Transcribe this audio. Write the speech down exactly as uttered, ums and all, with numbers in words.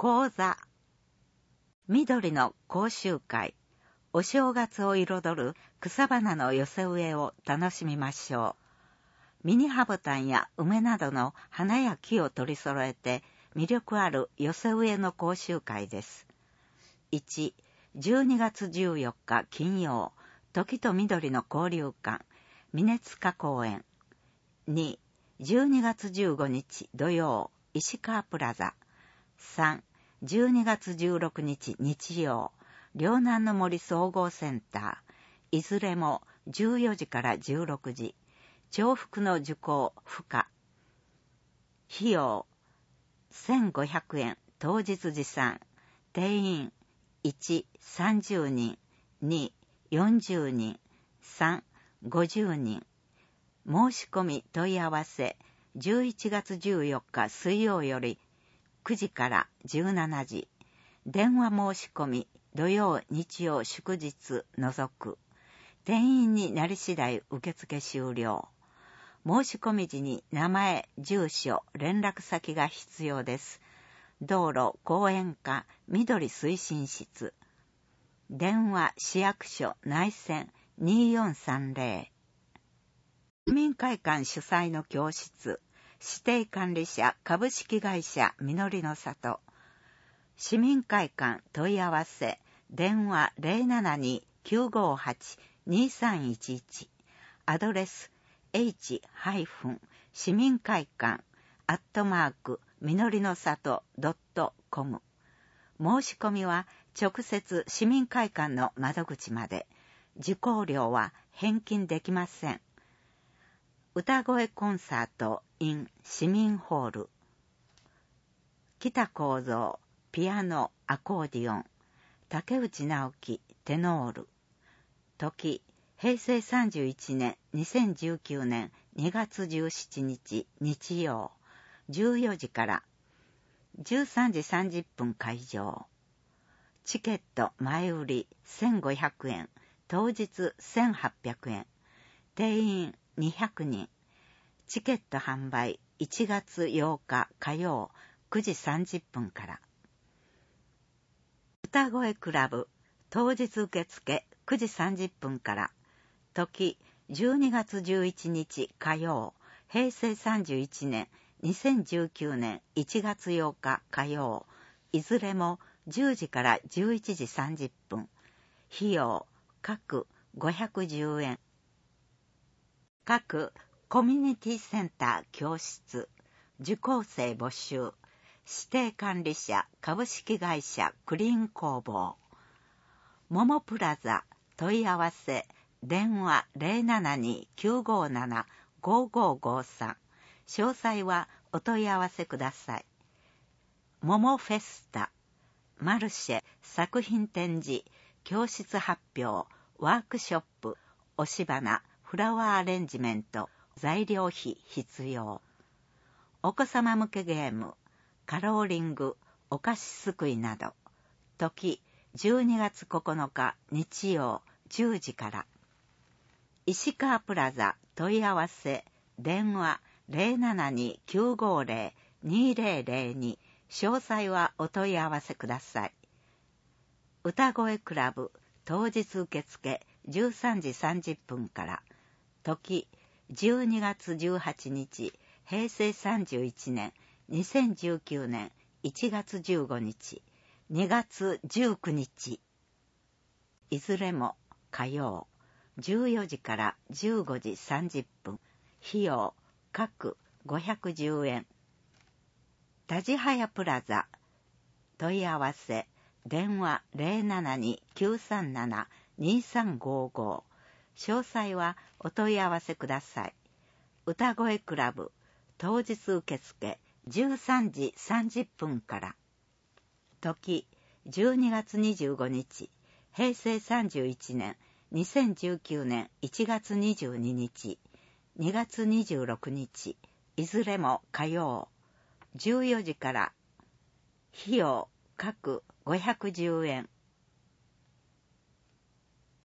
講座。緑の講習会。お正月を彩る草花の寄せ植えを楽しみましょう。ミニハボタンや梅などの花や木を取り揃えて魅力ある寄せ植えの講習会です。いち、じゅうにがつじゅうよっか金曜、時と緑の交流館、峰塚公園。に、じゅうにがつじゅうごにち土曜、石川プラザ。さん、じゅうにがつじゅうろくにち日曜、両南の森総合センター。いずれもじゅうよじからじゅうろくじ。重複の受講不可。費用せんごひゃくえん、当日持参。定員いち、さんじゅうにん、に、よんじゅうにん、さん、ごじゅうにん。申し込み問い合わせじゅういちがつじゅうよっか水曜よりくじからじゅうしちじ。電話申し込み土曜日曜祝日除く。定員になり次第受付終了。申し込み時に名前、住所、連絡先が必要です。道路、公園課、緑推進室。電話、市役所、内線によんさんぜろ。市民会館主催の教室。指定管理者株式会社みのりの里。市民会館問い合わせ。電話 ゼロななに きゅうごはち にさんいちいち。アドレス h- 市民会館アットマークみのりの里 .com。申し込みは直接市民会館の窓口まで。受講料は返金できません。歌声コンサート in 市民ホール。北幸三、ピアノ、アコーディオン。竹内直樹、テノール。時、平成さんじゅういちねん、にせんじゅうきゅうねんにがつじゅうしちにち、日曜、じゅうよじから、じゅうさんじさんじゅっぷん会場。チケット前売りせんごひゃくえん、当日せんはっぴゃくえん。定員にひゃくにん。チケット販売いちがつようか火曜くじさんじゅっぷんから。歌声クラブ当日受付くじさんじゅっぷんから。時じゅうにがつじゅういちにち火曜、平成さんじゅういちねん、にせんじゅうきゅうねんいちがつようか火曜、いずれもじゅうじからじゅういちじさんじゅっぷん。費用各ごひゃくじゅうえん。各コミュニティセンター教室。受講生募集。指定管理者株式会社クリーン工房。桃プラザ問い合わせ電話 ゼロななに きゅうごなな ごごごさん。詳細はお問い合わせください。桃フェスタマルシェ作品展示教室発表ワークショップ押し花フラワーアレンジメント材料費必要。お子様向けゲームカローリングお菓子すくいなど。時じゅうにがつここのか日曜じゅうじから。石川プラザ問い合わせ電話 ゼロななに きゅうごぜろ にぜろぜろに。詳細はお問い合わせください。歌声クラブ当日受付じゅうさんじさんじゅっぷんから。時じゅうにがつじゅうはちにち、平成さんじゅういちねん、にせんじゅうきゅうねんいちがつじゅうごにち、にがつじゅうくにち。いずれも火曜、じゅうよじからじゅうごじさんじゅっぷん。費用各ごひゃくじゅうえん。タジハヤプラザ問い合わせ電話 ゼロななに きゅうさんなな にさんごご。詳細はお問い合わせください。歌声クラブ当日受付じゅうさんじさんじゅっぷんから。時じゅうにがつにじゅうごにち、平成さんじゅういちねん、にせんじゅうきゅうねんいちがつにじゅうににち、にがつにじゅうろくにち、いずれも火曜、じゅうよじから。費用各ごひゃくじゅうえん。